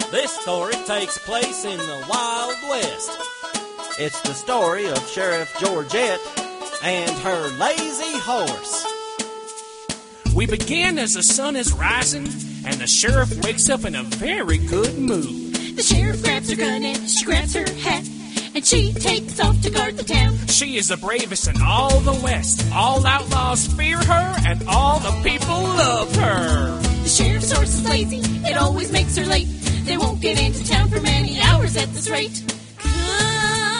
This story takes place in the Wild West. It's the story of Sheriff Georgette and her lazy horse. We begin as the sun is rising, and the sheriff wakes up in a very good mood. The sheriff grabs her gun and she grabs her hat, and she takes off to guard the town. She is the bravest in all the West. All outlaws fear her, and all the people love her. The sheriff's horse is lazy, it always makes her late. They won't get into town for many hours at this rate. Come